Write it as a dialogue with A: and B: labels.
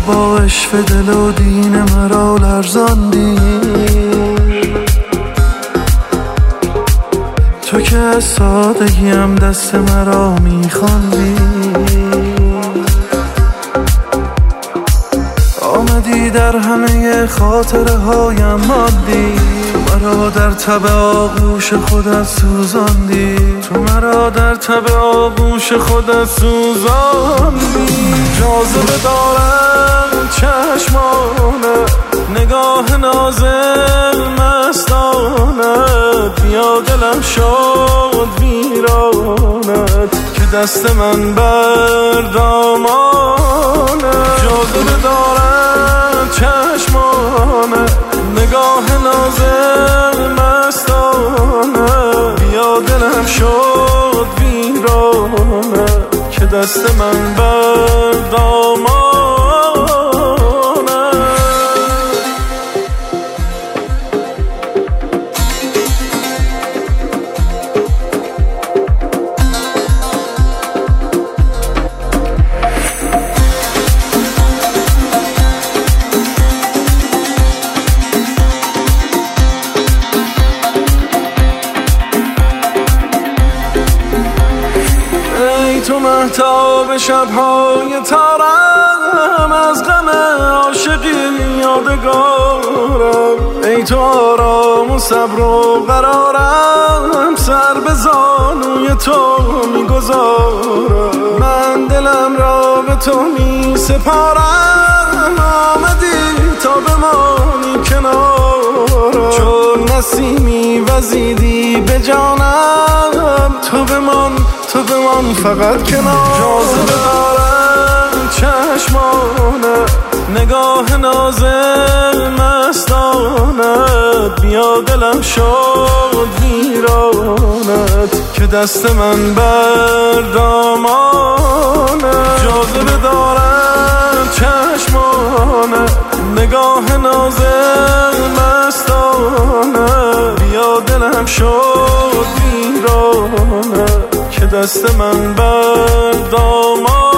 A: با عشق دل و دین مرا لرزاندی. تو که از سادگیم دست مرا میخواندی. آمدی در همه خاطره هایم ماندی. مرا در تب آغوش خودت سوزاندی. تو مرا در تب آغوش خودت سوزاندی. جاذبه دارم چشمانه، نگاه نازل مستانت. بیا دلم شد ویرانت که دست من بر دامانت. جاذبه دارم چشمانه، نگاه نازل مستانه. بیا دلم شد ویرانه که دست من بر دامانه. تو مهتاب شب‌های تارم، از غم عاشقی یادگارم. ای تو آرام و صبر و قرارم، سر به زانوی تو میگذارم. من دلم را به تو می سپارم، آمدی تا بمانی کنارم. چون نسیمی وزیدی به جانم، تو بمان فقط کنار. جاذبه دارم چشمانه، نگاه نازل مستانت. بیا دلم شد ویرانت که دست من بر دامانت. جاذبه دارم چشمانه، نگاه نازل مستانت. بیا دلم شد ویرانت که دست من بر دامانت.